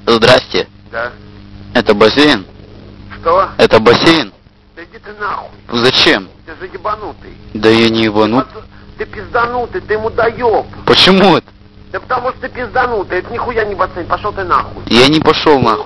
Здрасте. Да. Это бассейн? Что? Это бассейн? Да иди ты нахуй. Зачем? Ты же ебанутый. Да я не ебанут. Ты пизданутый, ты мудоеб. Почему это? Да потому что ты пизданутый, это нихуя не бассейн, пошел ты нахуй. Я не пошел нахуй.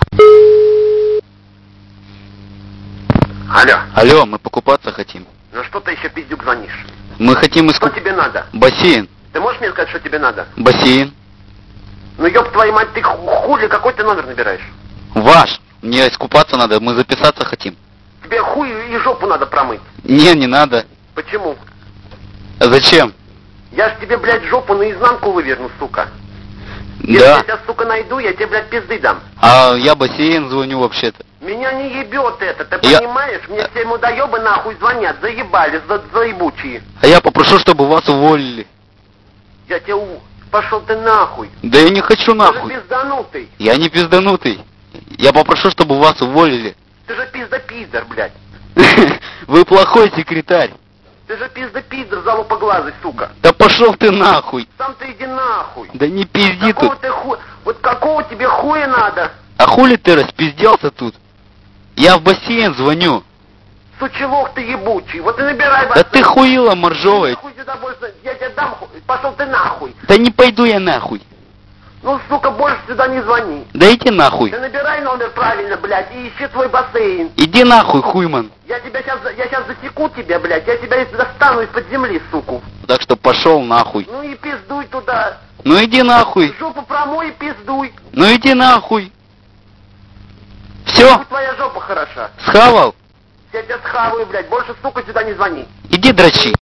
Алло. Алло, мы покупаться хотим. Ну что ты еще пиздюк звонишь? Мы хотим Что тебе надо? Бассейн. Ты можешь мне сказать, что тебе надо? Бассейн. Ну ёб твою мать, ты хули, какой ты номер набираешь? Ваш. Мне искупаться надо, мы записаться хотим. Тебе хуй и жопу надо промыть. Не надо. Почему? А зачем? Я ж тебе, блядь, жопу наизнанку выверну, сука. Если Да. я тебя, сука, найду, я тебе, блядь, пизды дам. А я бассейн звоню вообще-то. Меня не ебет это, ты Я- понимаешь? Мне все мудоебы нахуй звонят, заебали, заебучие. А я попрошу, чтобы вас уволили. Я тебе Пошел ты нахуй. Да я не хочу Ты нахуй. же пизданутый. Я не пизданутый. Я попрошу, чтобы вас уволили. Ты же пизда-пиздор, блядь. Вы плохой секретарь. Ты же пизда-пиздор, залупоглазый, сука. Да пошел ты нахуй. Сам ты иди нахуй. Да не пизди Какого тут. ты Вот какого тебе хуя надо? А хули ты распизделся тут? Я в бассейн звоню. Сучелок ты ебучий. Вот и набирай Да ты хуила моржовая. Хуй сюда больше, я тебе дам, пошел ты нахуй. Да не пойду я нахуй. Ну, сука, больше сюда не звони. Да иди нахуй. Ты набирай номер правильно, блядь, и ищи твой бассейн. Иди нахуй, хуйман. Я сейчас засеку тебя, блядь, я тебя достану из-под земли, суку. Так что пошел нахуй. Ну и пиздуй туда. Ну иди нахуй. Жопу промой и пиздуй. Ну иди нахуй. Все? Хоть твоя жопа хороша. Схавал? Я тебя схаваю, блядь, больше, сука, сюда не звони. Иди дрочи.